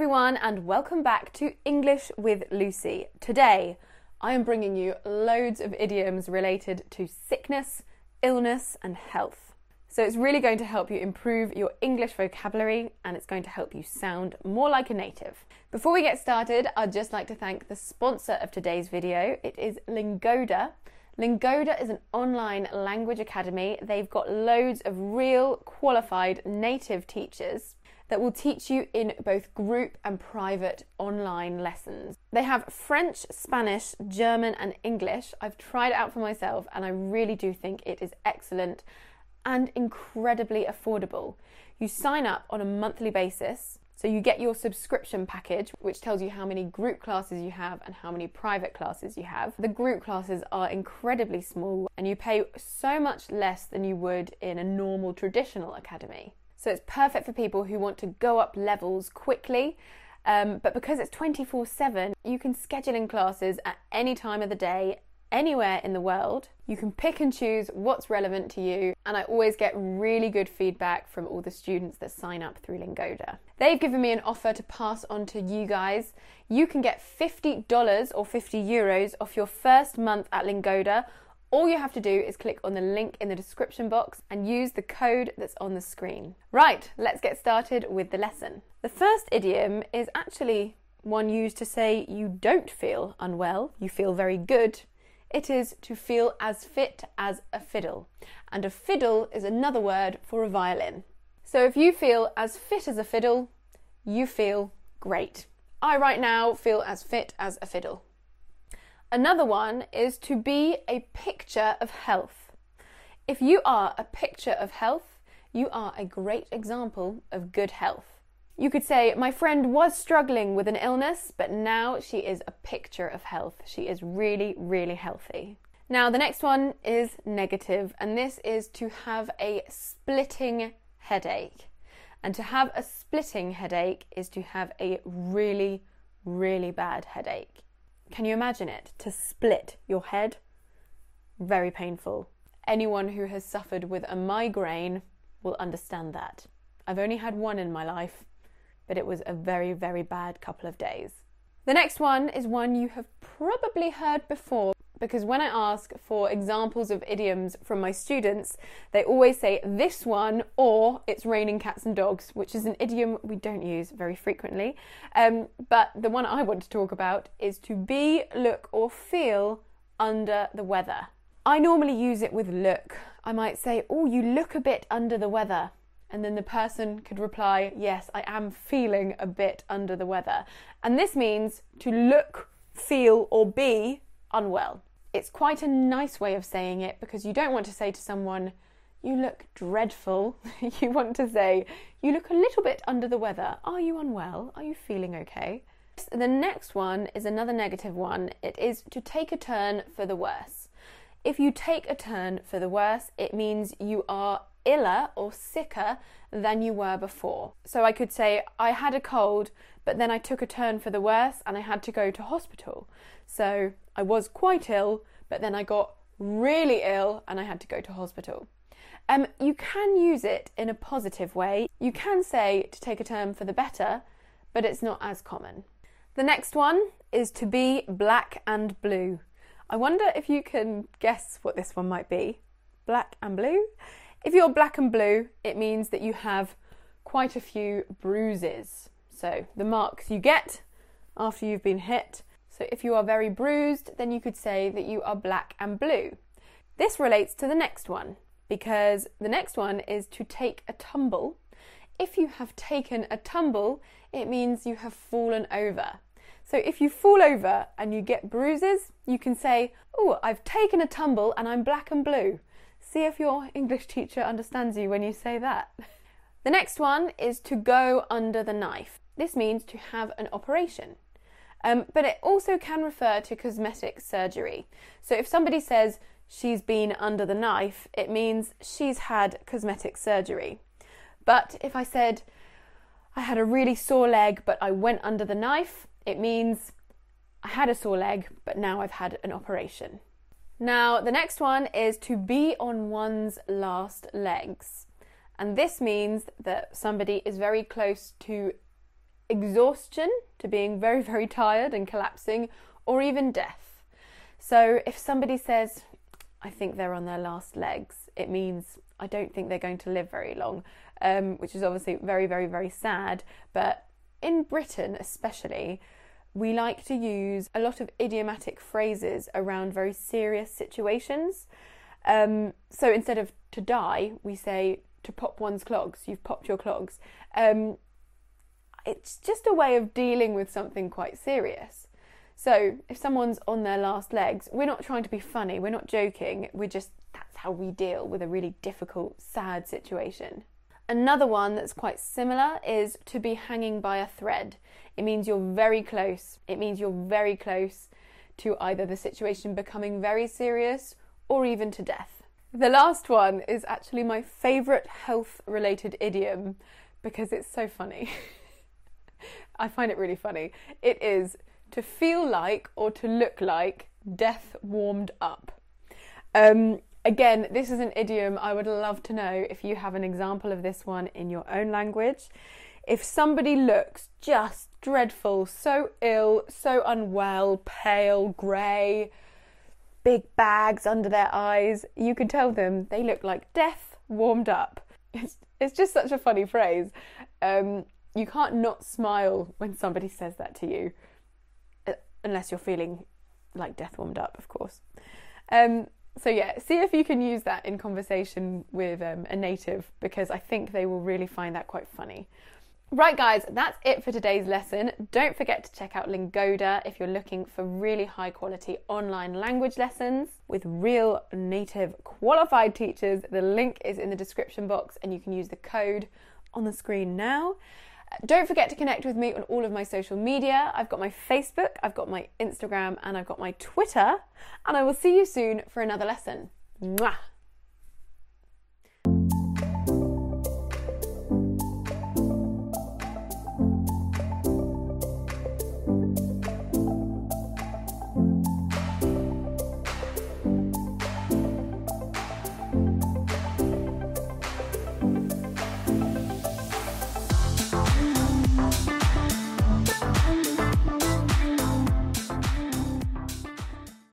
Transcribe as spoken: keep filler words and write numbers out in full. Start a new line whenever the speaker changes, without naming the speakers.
everyone and welcome back to English with Lucy. Today I am bringing you loads of idioms related to sickness, illness and health. So it's really going to help you improve your English vocabulary and it's going to help you sound more like a native. Before we get started, I'd just like to thank the sponsor of today's video. It is Lingoda. Lingoda is an online language academy. They've got loads of real qualified native teachers that will teach you in both group and private online lessons. They have French, Spanish, German and English. I've tried it out for myself and I really do think it is excellent and incredibly affordable. You sign up on a monthly basis, so you get your subscription package, which tells you how many group classes you have and how many private classes you have. The group classes are incredibly small and you pay so much less than you would in a normal traditional academy. So it's perfect for people who want to go up levels quickly, um, but because it's twenty-four seven, you can schedule in classes at any time of the day, anywhere in the world. You can pick and choose what's relevant to you, and I always get really good feedback from all the students that sign up through Lingoda. They've given me an offer to pass on to you guys. You can get fifty dollars or fifty euros off your first month at Lingoda. All you have to do is click on the link in the description box and use the code that's on the screen. Right, let's get started with the lesson. The first idiom is actually one used to say you don't feel unwell, you feel very good. It is to feel as fit as a fiddle. And a fiddle is another word for a violin. So if you feel as fit as a fiddle, you feel great. I right now feel as fit as a fiddle. Another one is to be a picture of health. If you are a picture of health, you are a great example of good health. You could say, my friend was struggling with an illness, but now she is a picture of health. She is really, really healthy. Now, the next one is negative, and this is to have a splitting headache. And to have a splitting headache is to have a really, really bad headache. Can you imagine it? To split your head? Very painful. Anyone who has suffered with a migraine will understand that. I've only had one in my life, but it was a very, very bad couple of days. The next one is one you have probably heard before, because when I ask for examples of idioms from my students, they always say this one or it's raining cats and dogs, which is an idiom we don't use very frequently. Um, but the one I want to talk about is to be, look or feel under the weather. I normally use it with look. I might say, oh, you look a bit under the weather. And then the person could reply, yes, I am feeling a bit under the weather. And this means to look, feel or be unwell. It's quite a nice way of saying it because you don't want to say to someone, you look dreadful. You want to say, you look a little bit under the weather. Are you unwell? Are you feeling okay? The next one is another negative one. It is to take a turn for the worse. If you take a turn for the worse, it means you are iller or sicker than you were before. So I could say, I had a cold, but then I took a turn for the worse and I had to go to hospital. So I was quite ill, but then I got really ill and I had to go to hospital. Um, you can use it in a positive way. You can say to take a turn for the better, but it's not as common. The next one is to be black and blue. I wonder if you can guess what this one might be. Black and blue? If you're black and blue, it means that you have quite a few bruises. So the marks you get after you've been hit. So if you are very bruised, then you could say that you are black and blue. This relates to the next one because the next one is to take a tumble. If you have taken a tumble, it means you have fallen over. So if you fall over and you get bruises, you can say, oh, I've taken a tumble and I'm black and blue. See if your English teacher understands you when you say that. The next one is to go under the knife. This means to have an operation. Um, but it also can refer to cosmetic surgery. So if somebody says she's been under the knife, it means she's had cosmetic surgery. But if I said I had a really sore leg but I went under the knife, it means I had a sore leg but now I've had an operation. Now, the next one is to be on one's last legs. And this means that somebody is very close to exhaustion, to being very, very tired and collapsing, or even death. So if somebody says, I think they're on their last legs, it means I don't think they're going to live very long, um, which is obviously very, very, very sad. But in Britain especially, we like to use a lot of idiomatic phrases around very serious situations. Um, so instead of to die, we say to pop one's clogs. You've popped your clogs. Um, it's just a way of dealing with something quite serious. So if someone's on their last legs, we're not trying to be funny, we're not joking, we're just, that's how we deal with a really difficult, sad situation. Another one that's quite similar is to be hanging by a thread. It means you're very close. It means you're very close to either the situation becoming very serious or even to death. The last one is actually my favourite health-related idiom because it's so funny. I find it really funny. It is to feel like or to look like death warmed up. Um, again, this is an idiom. I would love to know if you have an example of this one in your own language. If somebody looks just dreadful, so ill, so unwell, pale, grey, big bags under their eyes, you could tell them they look like death warmed up. It's, it's just such a funny phrase. Um, you can't not smile when somebody says that to you, unless you're feeling like death warmed up, of course. Um, so yeah, see if you can use that in conversation with um, a native, because I think they will really find that quite funny. Right guys, that's it for today's lesson. Don't forget to check out Lingoda if you're looking for really high quality online language lessons with real native qualified teachers. The link is in the description box and you can use the code on the screen now. Don't forget to connect with me on all of my social media. I've got my Facebook, I've got my Instagram, and I've got my Twitter. And I will see you soon for another lesson. Mwah!